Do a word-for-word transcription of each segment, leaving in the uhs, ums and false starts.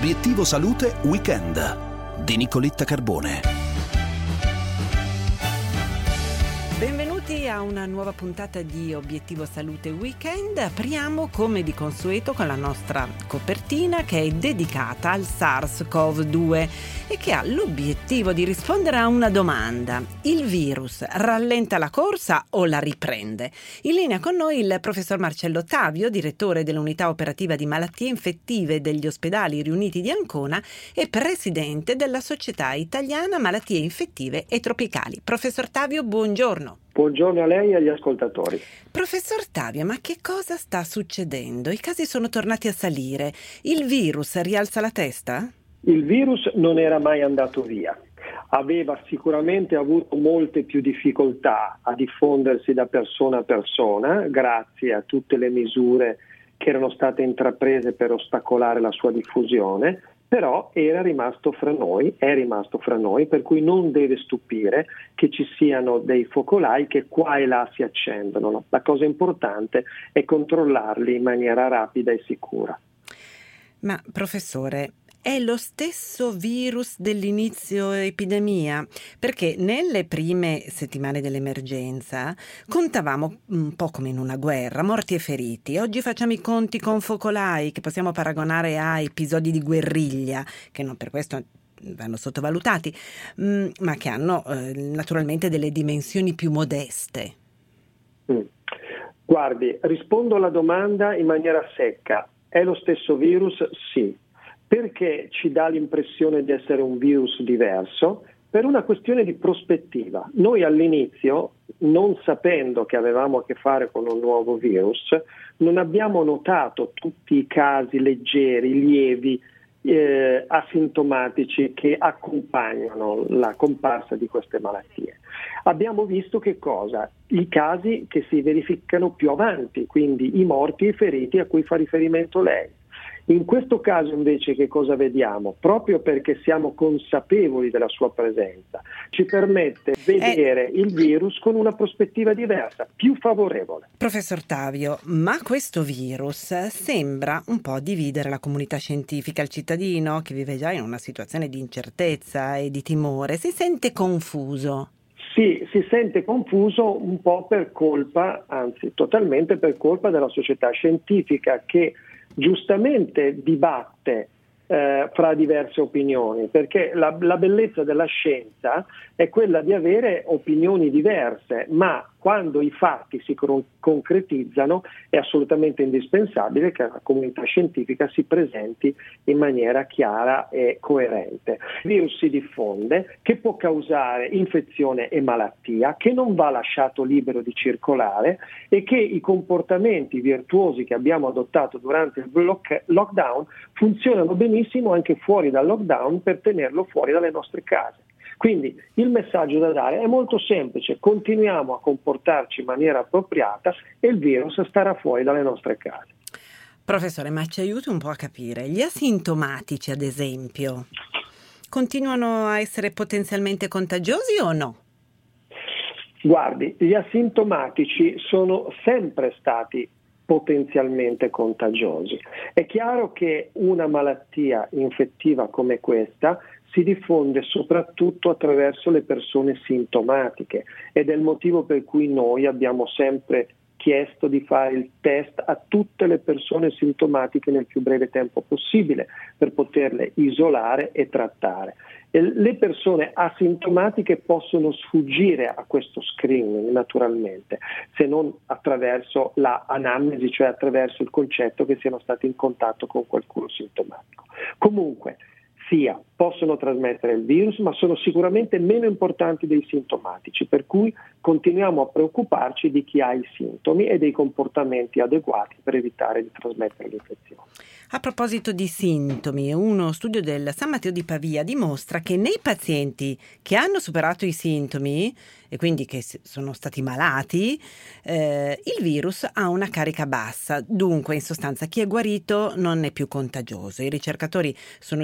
Obiettivo Salute Weekend di Nicoletta Carbone. Benvenuti a una nuova puntata di Obiettivo Salute Weekend. Apriamo come di consueto con la nostra copertina, che è dedicata al SARS-CoV due e che ha l'obiettivo di rispondere a una domanda: il virus rallenta la corsa o la riprende? In linea con noi il professor Marcello Tavio, direttore dell'unità operativa di malattie infettive degli ospedali riuniti di Ancona e presidente della Società Italiana Malattie Infettive e Tropicali. Professor Tavio, buongiorno. Buongiorno a lei e agli ascoltatori. Professor Tavio, ma che cosa sta succedendo? I casi sono tornati a salire. Il virus rialza la testa? Il virus non era mai andato via. Aveva sicuramente avuto molte più difficoltà a diffondersi da persona a persona, grazie a tutte le misure che erano state intraprese per ostacolare la sua diffusione, però era rimasto fra noi, è rimasto fra noi, per cui non deve stupire che ci siano dei focolai che qua e là si accendono. La cosa importante è controllarli in maniera rapida e sicura. Ma professore, è lo stesso virus dell'inizio epidemia? Perché nelle prime settimane dell'emergenza contavamo un po' come in una guerra, morti e feriti. Oggi facciamo i conti con focolai che possiamo paragonare a episodi di guerriglia, che non per questo vanno sottovalutati, mh, ma che hanno eh, naturalmente delle dimensioni più modeste. Mm. Guardi, rispondo alla domanda in maniera secca. È lo stesso virus? Sì. Perché ci dà l'impressione di essere un virus diverso? Per una questione di prospettiva. Noi all'inizio, non sapendo che avevamo a che fare con un nuovo virus, non abbiamo notato tutti i casi leggeri, lievi, eh, asintomatici che accompagnano la comparsa di queste malattie. Abbiamo visto che cosa? I casi che si verificano più avanti, quindi i morti e i feriti a cui fa riferimento lei. In questo caso invece che cosa vediamo? Proprio perché siamo consapevoli della sua presenza, ci permette di vedere eh, il virus con una prospettiva diversa, più favorevole. Professor Tavio, ma questo virus sembra un po' dividere la comunità scientifica. Il cittadino che vive già in una situazione di incertezza e di timore si sente confuso. Sì, si sente confuso un po' per colpa, anzi totalmente per colpa della società scientifica che giustamente dibatte eh, fra diverse opinioni, perché la, la bellezza della scienza è quella di avere opinioni diverse, ma quando i fatti si concretizzano è assolutamente indispensabile che la comunità scientifica si presenti in maniera chiara e coerente. Il virus si diffonde, che può causare infezione e malattia, che non va lasciato libero di circolare e che i comportamenti virtuosi che abbiamo adottato durante il lock- lockdown funzionano benissimo anche fuori dal lockdown per tenerlo fuori dalle nostre case. Quindi il messaggio da dare è molto semplice: continuiamo a comportarci in maniera appropriata e il virus starà fuori dalle nostre case. Professore, ma ci aiuti un po' a capire, gli asintomatici ad esempio continuano a essere potenzialmente contagiosi o no? Guardi, gli asintomatici sono sempre stati potenzialmente contagiosi. È chiaro che una malattia infettiva come questa si diffonde soprattutto attraverso le persone sintomatiche ed è il motivo per cui noi abbiamo sempre chiesto di fare il test a tutte le persone sintomatiche nel più breve tempo possibile per poterle isolare e trattare. E le persone asintomatiche possono sfuggire a questo screening naturalmente, se non attraverso la anamnesi, cioè attraverso il concetto che siano stati in contatto con qualcuno sintomatico. Comunque, sia possono trasmettere il virus, ma sono sicuramente meno importanti dei sintomatici, per cui continuiamo a preoccuparci di chi ha i sintomi e dei comportamenti adeguati per evitare di trasmettere l'infezione. A proposito di sintomi, uno studio del San Matteo di Pavia dimostra che nei pazienti che hanno superato i sintomi e quindi che sono stati malati, eh, il virus ha una carica bassa. Dunque, in sostanza, chi è guarito non è più contagioso. I ricercatori sono giunti a questo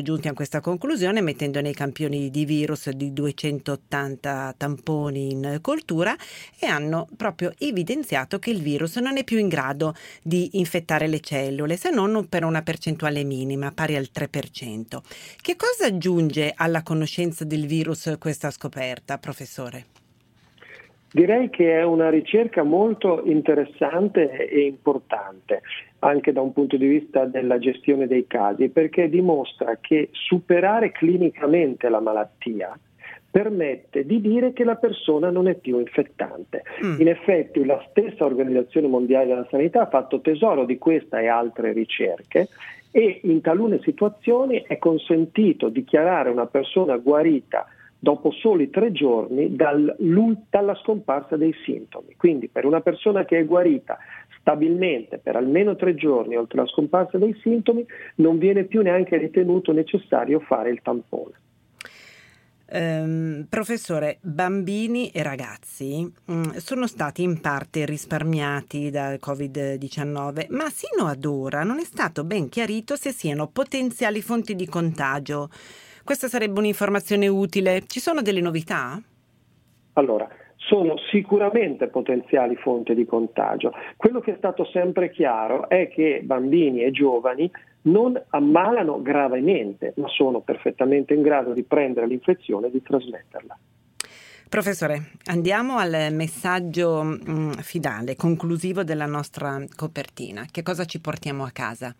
questa conclusione mettendo nei campioni di virus di duecentottanta tamponi in coltura e hanno proprio evidenziato che il virus non è più in grado di infettare le cellule, se non per una percentuale minima, pari al tre per cento. Che cosa aggiunge alla conoscenza del virus questa scoperta, professore? Direi che è una ricerca molto interessante e importante, anche da un punto di vista della gestione dei casi, perché dimostra che superare clinicamente la malattia permette di dire che la persona non è più infettante. Mm. In effetti la stessa Organizzazione Mondiale della Sanità ha fatto tesoro di questa e altre ricerche e in talune situazioni è consentito dichiarare una persona guarita dopo soli tre giorni dal, dalla scomparsa dei sintomi. Quindi per una persona che è guarita stabilmente per almeno tre giorni oltre la scomparsa dei sintomi non viene più neanche ritenuto necessario fare il tampone. Um, professore, bambini e ragazzi um, sono stati in parte risparmiati dal covid diciannove, ma sino ad ora non è stato ben chiarito se siano potenziali fonti di contagio. Questa sarebbe un'informazione utile. Ci sono delle novità? Allora, sono sicuramente potenziali fonti di contagio. Quello che è stato sempre chiaro è che bambini e giovani non ammalano gravemente, ma sono perfettamente in grado di prendere l'infezione e di trasmetterla. Professore, andiamo al messaggio mh, finale, conclusivo della nostra copertina. Che cosa ci portiamo a casa?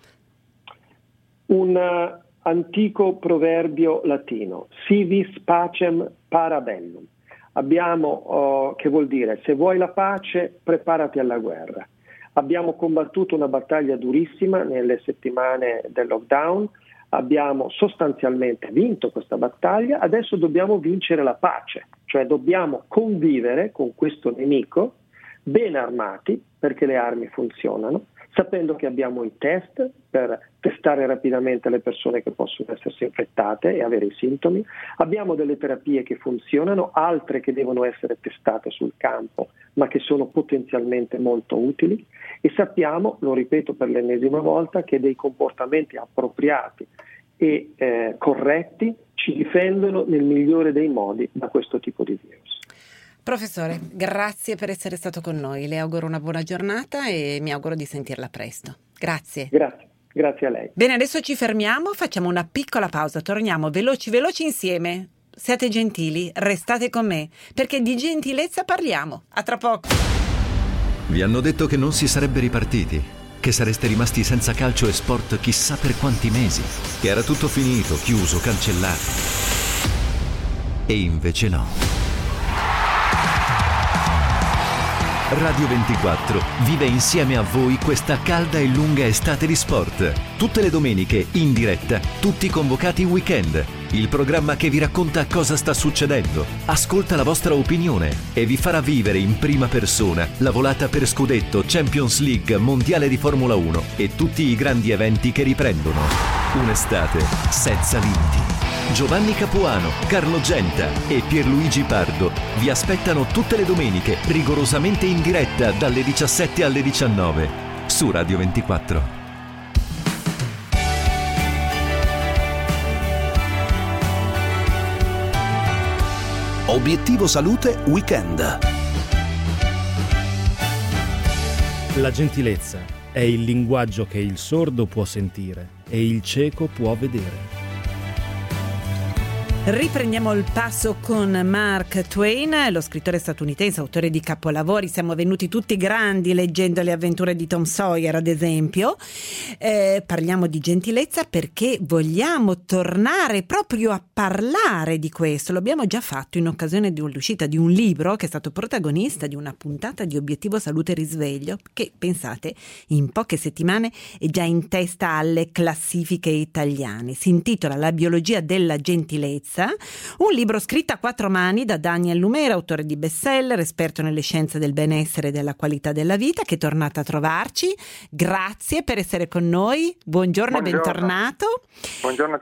Un antico proverbio latino, si vis pacem para bellum. Abbiamo, uh, che vuol dire, se vuoi la pace, preparati alla guerra. Abbiamo combattuto una battaglia durissima nelle settimane del lockdown, abbiamo sostanzialmente vinto questa battaglia, adesso dobbiamo vincere la pace, cioè dobbiamo convivere con questo nemico ben armati, perché le armi funzionano, sapendo che abbiamo i test per testare rapidamente le persone che possono essersi infettate e avere i sintomi, abbiamo delle terapie che funzionano, altre che devono essere testate sul campo, ma che sono potenzialmente molto utili, e sappiamo, lo ripeto per l'ennesima volta, che dei comportamenti appropriati e eh, corretti ci difendono nel migliore dei modi da questo tipo di virus. Professore, grazie per essere stato con noi. Le auguro una buona giornata e mi auguro di sentirla presto. Grazie. Grazie, grazie a lei. Bene, adesso ci fermiamo, facciamo una piccola pausa, torniamo veloci veloci insieme. Siate gentili, restate con me, perché di gentilezza parliamo. A tra poco. Vi hanno detto che non si sarebbe ripartiti, che sareste rimasti senza calcio e sport chissà per quanti mesi, che era tutto finito, chiuso, cancellato. E invece no. Radio ventiquattro vive insieme a voi questa calda e lunga estate di sport. Tutte le domeniche, in diretta, tutti convocati in weekend. Il programma che vi racconta cosa sta succedendo, ascolta la vostra opinione e vi farà vivere in prima persona la volata per scudetto, Champions League, Mondiale di Formula uno e tutti i grandi eventi che riprendono. Un'estate senza limiti. Giovanni Capuano, Carlo Genta e Pierluigi Pardo vi aspettano tutte le domeniche rigorosamente in diretta dalle diciassette alle diciannove su Radio ventiquattro. Obiettivo Salute Weekend. La gentilezza è il linguaggio che il sordo può sentire e il cieco può vedere. Riprendiamo il passo con Mark Twain, lo scrittore statunitense, autore di capolavori. Siamo venuti tutti grandi leggendo le avventure di Tom Sawyer, ad esempio. Eh, parliamo di gentilezza perché vogliamo tornare proprio a parlare di questo. Lo abbiamo già fatto in occasione dell'uscita di un libro che è stato protagonista di una puntata di Obiettivo Salute Risveglio, che, pensate, in poche settimane è già in testa alle classifiche italiane. Si intitola La biologia della gentilezza. Un libro scritto a quattro mani da Daniel Lumera, autore di bestseller, esperto nelle scienze del benessere e della qualità della vita, che è tornato a trovarci. Grazie per essere con noi. Buongiorno, Buongiorno. E bentornato. Buongiorno a tutti.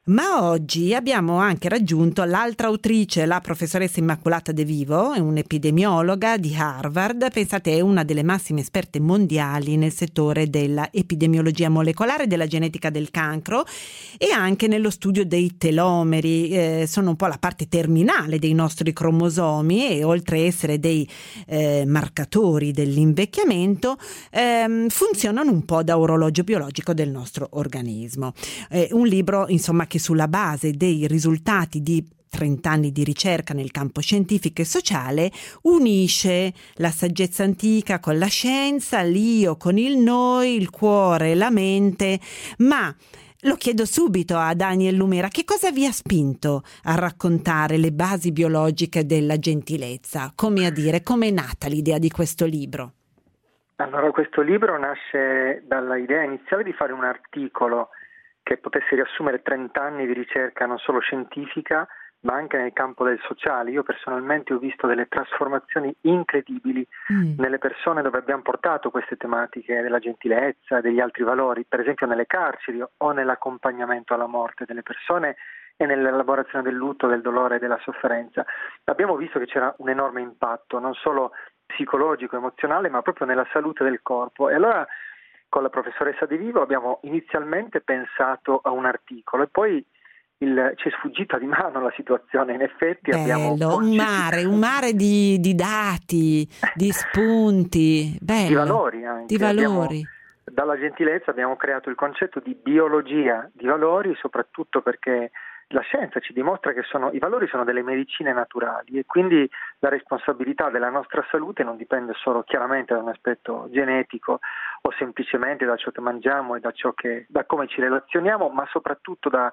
Ma oggi abbiamo anche raggiunto l'altra autrice, la professoressa Immacolata De Vivo, è un'epidemiologa di Harvard, pensate è una delle massime esperte mondiali nel settore della epidemiologia molecolare, della genetica del cancro e anche nello studio dei telomeri, eh, sono un po' la parte terminale dei nostri cromosomi e oltre a essere dei eh, marcatori dell'invecchiamento ehm, funzionano un po' da orologio biologico del nostro organismo. Eh, un libro insomma che sulla base dei risultati di trenta anni di ricerca nel campo scientifico e sociale unisce la saggezza antica con la scienza, l'io con il noi, il cuore e la mente. Ma lo chiedo subito a Daniel Lumera, che cosa vi ha spinto a raccontare le basi biologiche della gentilezza? Come a dire, come è nata l'idea di questo libro? Allora, questo libro nasce dalla idea iniziale di fare un articolo che potesse riassumere trenta anni di ricerca non solo scientifica, ma anche nel campo del sociale. Io personalmente ho visto delle trasformazioni incredibili mm. nelle persone dove abbiamo portato queste tematiche della gentilezza, degli altri valori, per esempio nelle carceri o nell'accompagnamento alla morte delle persone e nell'elaborazione del lutto, del dolore e della sofferenza. Abbiamo visto che c'era un enorme impatto, non solo psicologico, emozionale, ma proprio nella salute del corpo. E allora con la professoressa De Vivo abbiamo inizialmente pensato a un articolo e poi il, ci è sfuggita di mano la situazione. In effetti Bello, abbiamo un mare, un mare di, di dati, di spunti, bello, di valori anche. Di valori. Abbiamo, dalla gentilezza abbiamo creato il concetto di biologia di valori, soprattutto perché la scienza ci dimostra che sono, i valori sono delle medicine naturali e quindi la responsabilità della nostra salute non dipende solo chiaramente da un aspetto genetico o semplicemente da ciò che mangiamo e da ciò che, da come ci relazioniamo, ma soprattutto da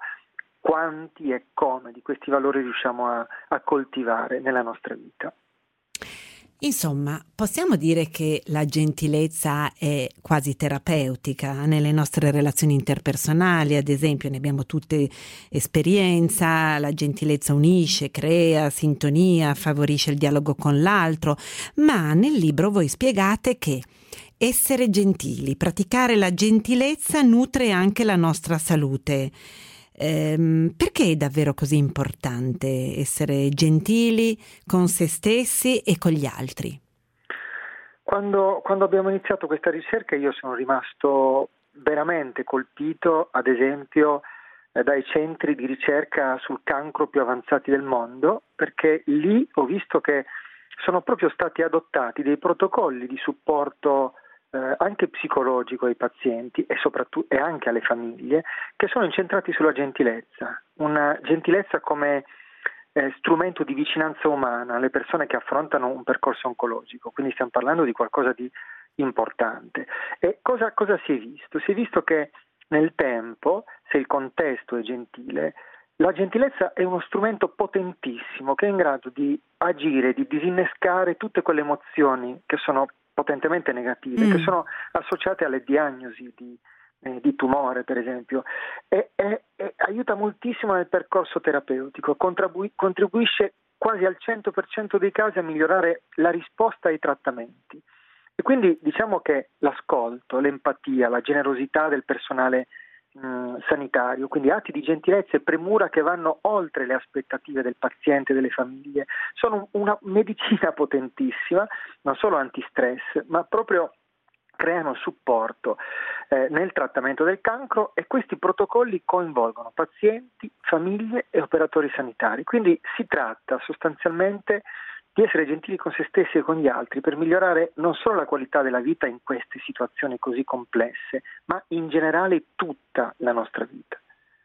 quanti e come di questi valori riusciamo a, a coltivare nella nostra vita. Insomma, possiamo dire che la gentilezza è quasi terapeutica nelle nostre relazioni interpersonali, ad esempio ne abbiamo tutte esperienza, la gentilezza unisce, crea sintonia, favorisce il dialogo con l'altro, ma nel libro voi spiegate che essere gentili, praticare la gentilezza nutre anche la nostra salute. Ehm, perché è davvero così importante essere gentili con se stessi e con gli altri? Quando, quando abbiamo iniziato questa ricerca io sono rimasto veramente colpito, ad esempio, eh, dai centri di ricerca sul cancro più avanzati del mondo, perché lì ho visto che sono proprio stati adottati dei protocolli di supporto Eh, anche psicologico ai pazienti e soprattutto e anche alle famiglie, che sono incentrati sulla gentilezza, una gentilezza come eh, strumento di vicinanza umana alle persone che affrontano un percorso oncologico, quindi stiamo parlando di qualcosa di importante. E cosa, cosa si è visto? Si è visto che nel tempo, se il contesto è gentile, la gentilezza è uno strumento potentissimo che è in grado di agire, di disinnescare tutte quelle emozioni che sono potentemente negative, mm. che sono associate alle diagnosi di, eh, di tumore, per esempio, e, e, e aiuta moltissimo nel percorso terapeutico, contribu- contribuisce quasi al cento per cento dei casi a migliorare la risposta ai trattamenti. E quindi diciamo che l'ascolto, l'empatia, la generosità del personale mh, sanitario, quindi atti di gentilezza e premura che vanno oltre le aspettative del paziente e delle famiglie, sono una medicina potentissima, non solo antistress, ma proprio creano supporto eh, nel trattamento del cancro, e questi protocolli coinvolgono pazienti, famiglie e operatori sanitari. Quindi si tratta sostanzialmente di essere gentili con se stessi e con gli altri per migliorare non solo la qualità della vita in queste situazioni così complesse, ma in generale tutta la nostra vita.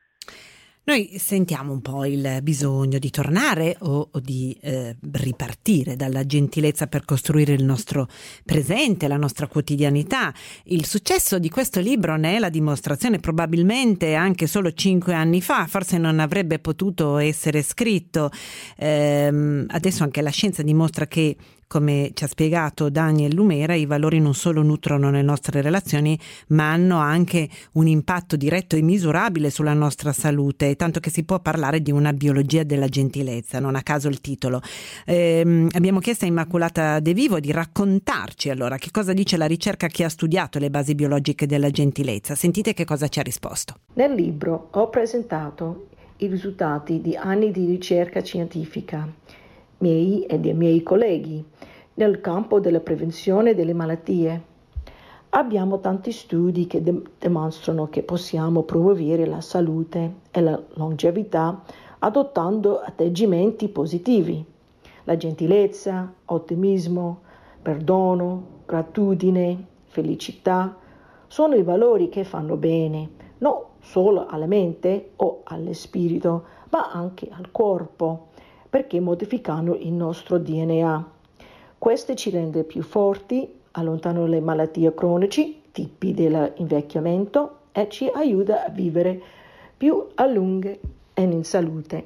Noi sentiamo un po' il bisogno di tornare o, o di eh, ripartire dalla gentilezza per costruire il nostro presente, la nostra quotidianità. Il successo di questo libro ne è la dimostrazione. Probabilmente anche solo cinque anni fa forse non avrebbe potuto essere scritto. Ehm, adesso anche la scienza dimostra che, come ci ha spiegato Daniel Lumera, i valori non solo nutrono le nostre relazioni, ma hanno anche un impatto diretto e misurabile sulla nostra salute, tanto che si può parlare di una biologia della gentilezza, non a caso il titolo. Eh, abbiamo chiesto a Immacolata De Vivo di raccontarci allora che cosa dice la ricerca che ha studiato le basi biologiche della gentilezza. Sentite che cosa ci ha risposto. Nel libro ho presentato i risultati di anni di ricerca scientifica, miei e dei miei colleghi, nel campo della prevenzione delle malattie. Abbiamo tanti studi che de- dimostrano che possiamo promuovere la salute e la longevità adottando atteggiamenti positivi. La gentilezza, ottimismo, perdono, gratitudine, felicità sono i valori che fanno bene, non solo alla mente o allo spirito, ma anche al corpo, perché modificano il nostro D N A. Questo ci rende più forti, allontanano le malattie croniche, tipi dell'invecchiamento, e ci aiuta a vivere più a lungo e in salute.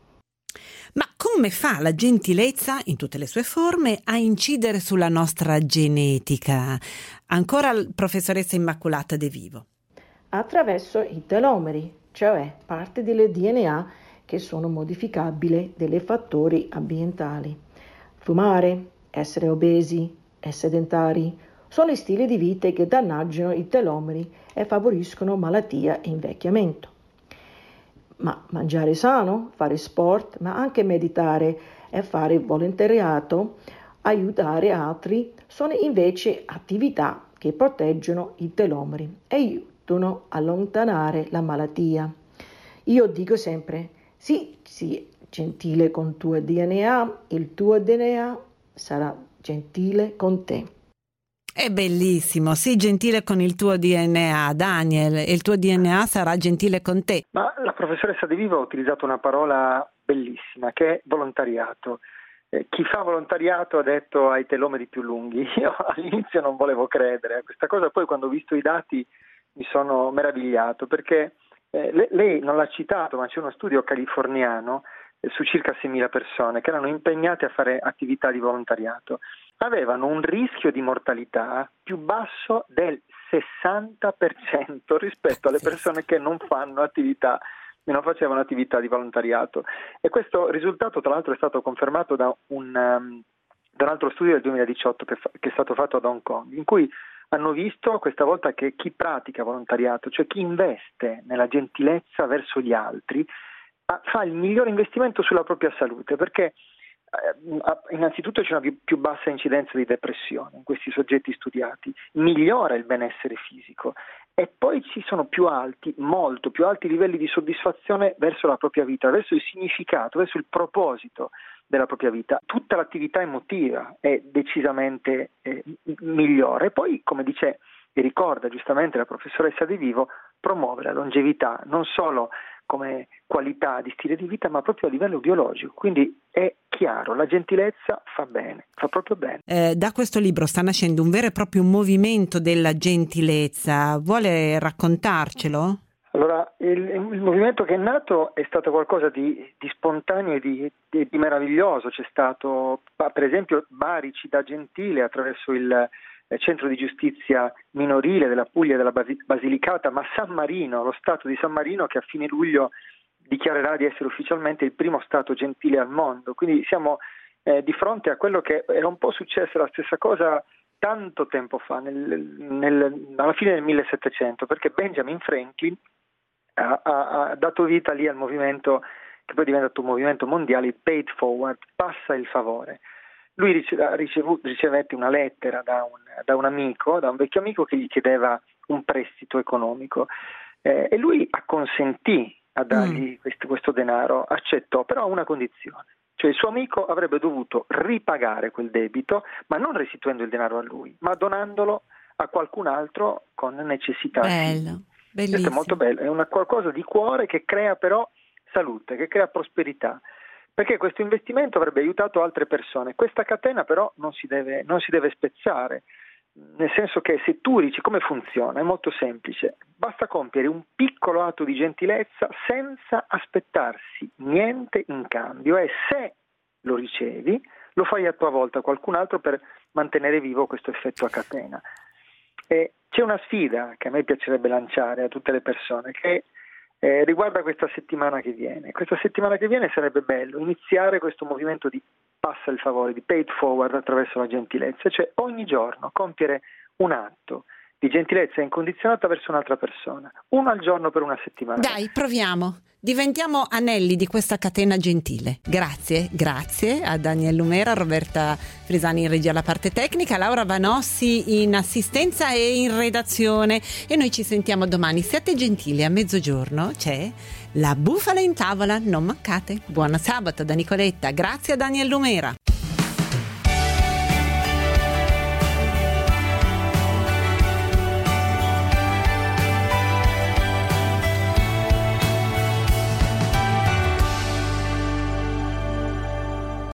Ma come fa la gentilezza, in tutte le sue forme, a incidere sulla nostra genetica? Ancora professoressa Immacolata De Vivo. Attraverso i telomeri, cioè parte delle D N A che sono modificabili dai fattori ambientali. Fumare, essere obesi e sedentari sono stili di vita che danneggiano i telomeri e favoriscono malattia e invecchiamento. Ma mangiare sano, fare sport, ma anche meditare e fare volontariato, aiutare altri, sono invece attività che proteggono i telomeri e aiutano a allontanare la malattia. Io dico sempre, sì, sì, gentile con il tuo D N A, il tuo D N A sarà gentile con te. È bellissimo, sii gentile con il tuo D N A, Daniel, e il tuo D N A sarà gentile con te. Ma la professoressa De Vivo ha utilizzato una parola bellissima che è volontariato. Eh, chi fa volontariato ha detto ai telomeri più lunghi. Io all'inizio non volevo credere a questa cosa, poi quando ho visto i dati mi sono meravigliato perché eh, lei, lei non l'ha citato, ma c'è uno studio californiano eh, su circa seimila persone che erano impegnate a fare attività di volontariato. Avevano un rischio di mortalità più basso del sessanta per cento rispetto alle persone che non fanno attività, non facevano attività di volontariato. E questo risultato tra l'altro è stato confermato da un, um, da un altro studio del duemiladiciotto che, fa, che è stato fatto ad Hong Kong, in cui hanno visto questa volta che chi pratica volontariato, cioè chi investe nella gentilezza verso gli altri, fa il migliore investimento sulla propria salute, perché innanzitutto c'è una più, più bassa incidenza di depressione in questi soggetti studiati, migliora il benessere fisico e poi ci sono più alti, molto più alti livelli di soddisfazione verso la propria vita, verso il significato, verso il proposito della propria vita. Tutta l'attività emotiva è decisamente eh, migliore. Poi, come dice e ricorda giustamente la professoressa De Vivo, promuove la longevità non solo come qualità di stile di vita, ma proprio a livello biologico. Quindi è chiaro, la gentilezza fa bene, fa proprio bene. Eh, da questo libro sta nascendo un vero e proprio movimento della gentilezza. Vuole raccontarcelo? Allora, il, il movimento che è nato è stato qualcosa di, di spontaneo e di, di, di meraviglioso. C'è stato, per esempio, Bari ci dà gentile attraverso il centro di giustizia minorile della Puglia e della Basilicata, ma San Marino, lo Stato di San Marino, che a fine luglio dichiarerà di essere ufficialmente il primo Stato gentile al mondo. Quindi siamo eh, di fronte a quello che era un po' successo, la stessa cosa tanto tempo fa, nel, nel, alla fine del millesettecento, perché Benjamin Franklin ha, ha, ha dato vita lì al movimento che poi è diventato un movimento mondiale, il Pay It Forward, passa il favore. Lui rice- ricevu- ricevette una lettera da un, da un amico, da un vecchio amico che gli chiedeva un prestito economico eh, e lui acconsentì a dargli mm. questo, questo denaro, accettò però a una condizione, cioè il suo amico avrebbe dovuto ripagare quel debito, ma non restituendo il denaro a lui, ma donandolo a qualcun altro con necessità. Bello, bellissimo. Questo è molto bello, è una qualcosa di cuore che crea però salute, che crea prosperità. Perché questo investimento avrebbe aiutato altre persone. Questa catena però non si deve, non si deve spezzare, nel senso che se tu dici come funziona, è molto semplice, basta compiere un piccolo atto di gentilezza senza aspettarsi niente in cambio e se lo ricevi lo fai a tua volta a qualcun altro per mantenere vivo questo effetto a catena. E c'è una sfida che a me piacerebbe lanciare a tutte le persone che Eh, riguarda questa settimana che viene. Questa settimana che viene sarebbe bello iniziare questo movimento di passa il favore, di pay it forward attraverso la gentilezza, cioè ogni giorno compiere un atto di gentilezza incondizionata verso un'altra persona, uno al giorno per una settimana. Dai, proviamo. Diventiamo anelli di questa catena gentile. Grazie, grazie a Daniel Lumera, Roberta Frisani in regia alla parte tecnica, Laura Vanossi in assistenza e in redazione. E noi ci sentiamo domani. Siate gentili, a mezzogiorno c'è La Bufala in Tavola, non mancate. Buon sabato da Nicoletta. Grazie a Daniel Lumera.